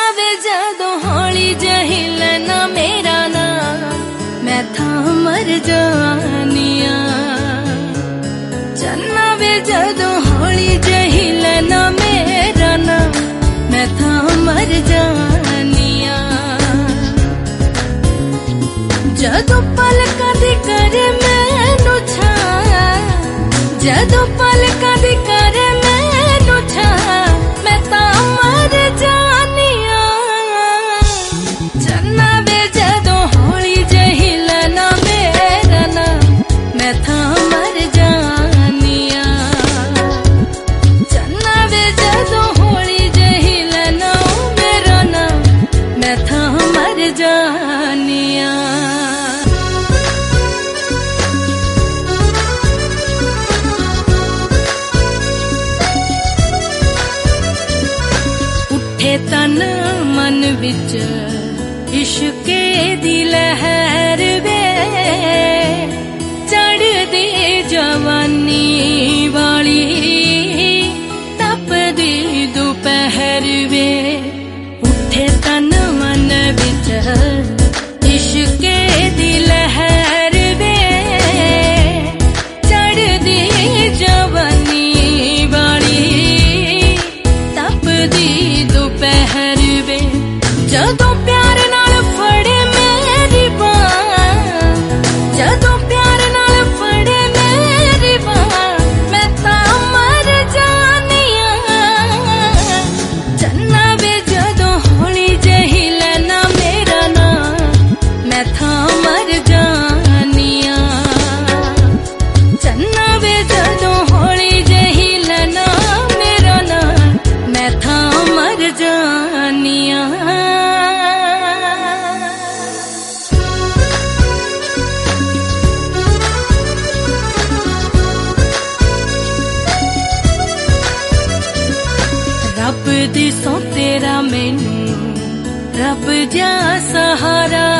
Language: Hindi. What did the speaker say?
वे जदों हौली जही लेना मेरा नाम, मैं था मर जानिया। चन्ना वे जदों हौली जही लेना मेरा नाम, मैं था मर जानिया। जदों पलकां दी करे मैनू छा, जदों पलकां दी करे मैनू छा, मैं ता मर जानिया। चन्ना वे जदों हौली जही लेना मेरा नाम, मैं था मर जानिया। चन्ना वे जदों हौली जही लेना मेरा नाम, मैं था मर जानिया। तन मन विच इश्के दी लहर वे, चढ़दी जवानी वाली तपदी दोपहर वे। उठे तन मन विच इश्के दी लहर वे, चढ़दी जवानी वाली तपदी दोपहर वे। जदों प्यार नाल फड़े मेरी बां, जदों प्यार नाल फड़े मेरी बां, मैं तां मर जानिया। चन्ना वे जदों हौली जही लेना मेरा नाम, मैं तां मर जानिया। चन्ना वे जदों हौली जही लेना मेरा नाम, मैं तां मर जानिया। रब दी सौ तेरा मैनू रब जा सहारा,